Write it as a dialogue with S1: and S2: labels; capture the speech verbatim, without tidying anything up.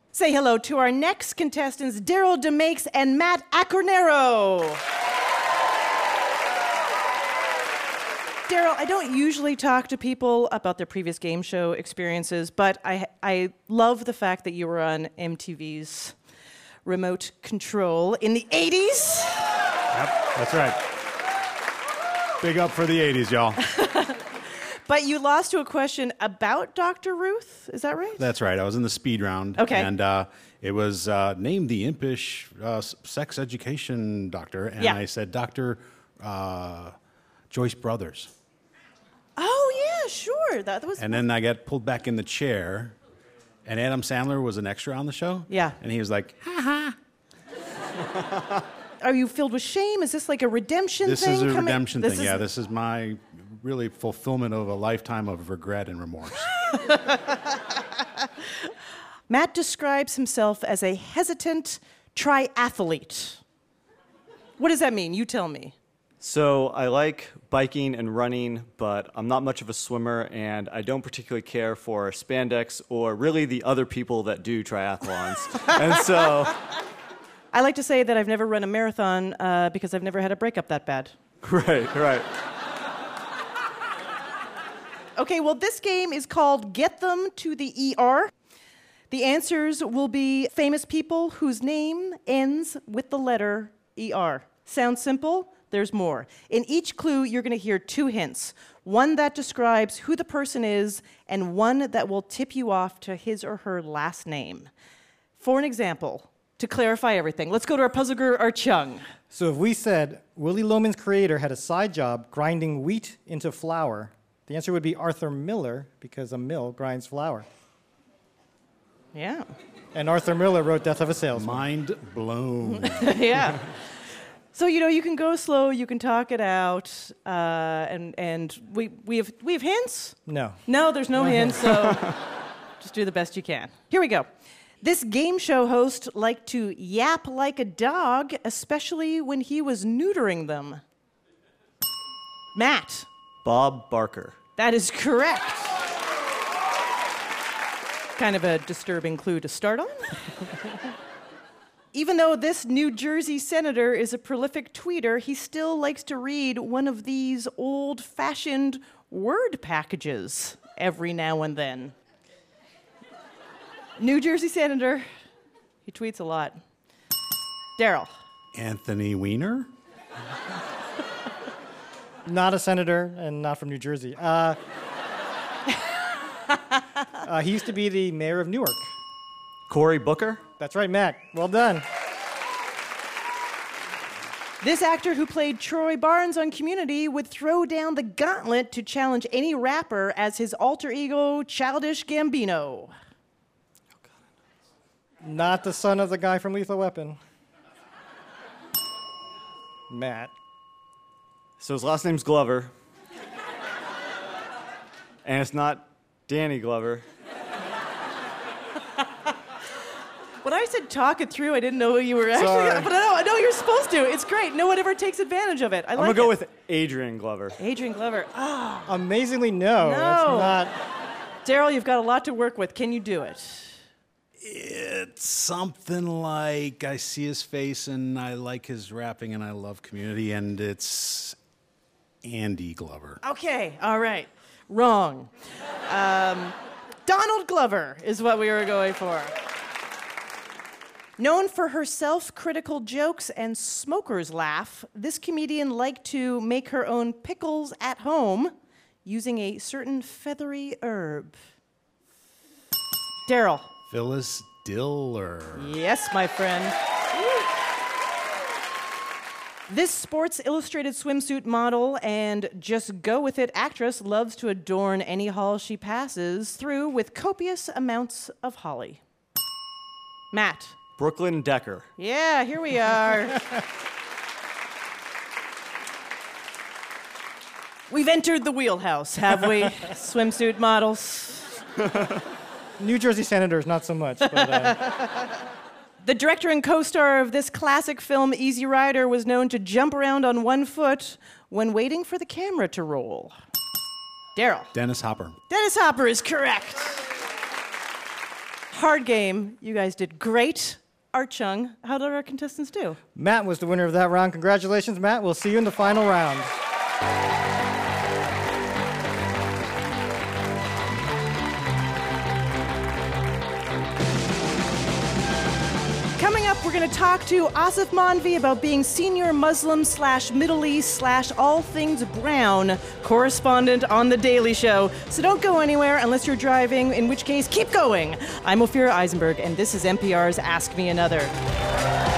S1: Say hello to our next contestants, Daryl DeMakes and Matt Accornero. Daryl, I don't usually talk to people about their previous game show experiences, but I I love the fact that you were on M T V's Remote Control in the eighties.
S2: Yep, that's right. Big up for the eighties, y'all.
S1: But you lost to a question about Doctor Ruth, is that right?
S2: That's right. I was in the speed round.
S1: Okay.
S2: And uh, it was uh, named the impish uh, sex education doctor. And
S1: Yeah.
S2: I said, Doctor Uh, Joyce Brothers.
S1: Oh, yeah, sure. That was.
S2: And then I got pulled back in the chair. And Adam Sandler was an extra on the show.
S1: Yeah.
S2: And he was like, ha ha.
S1: Are you filled with shame? Is this like a redemption
S2: This
S1: thing?
S2: is a
S1: coming-
S2: redemption
S1: this
S2: thing.
S1: is-
S2: Yeah, this is my really fulfillment of a lifetime of regret and remorse.
S1: Matt describes himself as a hesitant triathlete. What does that mean? You tell me.
S3: So I like biking and running, but I'm not much of a swimmer, and I don't particularly care for spandex or really the other people that do triathlons. And so...
S1: I like to say that I've never run a marathon uh, because I've never had a breakup that bad.
S3: Right, right.
S1: Okay, well, this game is called Get Them to the E R. The answers will be famous people whose name ends with the letter E R. Sounds simple? There's more. In each clue, you're going to hear two hints. One that describes who the person is, and one that will tip you off to his or her last name. For an example, to clarify everything, let's go to our puzzle guru, our Chung.
S4: So if we said Willy Loman's creator had a side job grinding wheat into flour, the answer would be Arthur Miller, because a mill grinds flour.
S1: Yeah.
S4: And Arthur Miller wrote Death of a Salesman.
S2: Mind blown.
S1: Yeah. So, you know, you can go slow, you can talk it out, uh, and and we we have we have hints?
S4: No.
S1: No, there's no hints, so just do the best you can. Here we go. This game show host liked to yap like a dog, especially when he was neutering them. Matt.
S3: Bob Barker.
S1: That is correct. Kind of a disturbing clue to start on. Even though this New Jersey senator is a prolific tweeter, he still likes to read one of these old-fashioned word packages every now and then. New Jersey senator, he tweets a lot. Daryl.
S2: Anthony Weiner?
S4: Not a senator and not from New Jersey. Uh, uh, he used to be the mayor of Newark.
S3: Cory Booker?
S4: That's right, Matt. Well done.
S1: This actor who played Troy Barnes on Community would throw down the gauntlet to challenge any rapper as his alter ego, Childish Gambino.
S4: Not the son of the guy from Lethal Weapon. Matt.
S3: So his last name's Glover. And it's not Danny Glover.
S1: When I said talk it through, I didn't know you were actually...
S3: Sorry.
S1: But I know, I know you're supposed to. It's great. No one ever takes advantage of it. I
S3: I'm
S1: like
S3: gonna go
S1: it.
S3: with Adrian Glover.
S1: Adrian Glover. Ah,
S4: Amazingly, no.
S1: No.
S4: That's not.
S1: Daryl, you've got a lot to work with. Can you do it?
S2: It's something like I see his face and I like his rapping and I love Community, and it's Andy Glover.
S1: Okay, all right. Wrong. Um, Donald Glover is what we were going for. Known for her self-critical jokes and smoker's laugh, this comedian liked to make her own pickles at home using a certain feathery herb. Daryl.
S2: Phyllis Diller.
S1: Yes, my friend. This Sports Illustrated swimsuit model and just go with it actress loves to adorn any hall she passes through with copious amounts of holly. Matt.
S3: Brooklyn Decker.
S1: Yeah, here we are. We've entered the wheelhouse, have we? Swimsuit models.
S4: New Jersey senators, not so much. But, uh...
S1: The director and co-star of this classic film, Easy Rider, was known to jump around on one foot when waiting for the camera to roll. Daryl.
S2: Dennis Hopper.
S1: Dennis Hopper is correct. hard game. You guys did great. Art Chung, how did our contestants do?
S4: Matt was the winner of that round. Congratulations, Matt. We'll see you in the final round.
S1: Coming up, we're going to talk to Asif Manvi about being senior Muslim slash Middle East slash all things brown correspondent on The Daily Show. So don't go anywhere unless you're driving, in which case, keep going. I'm Ophira Eisenberg, and this is N P R's Ask Me Another.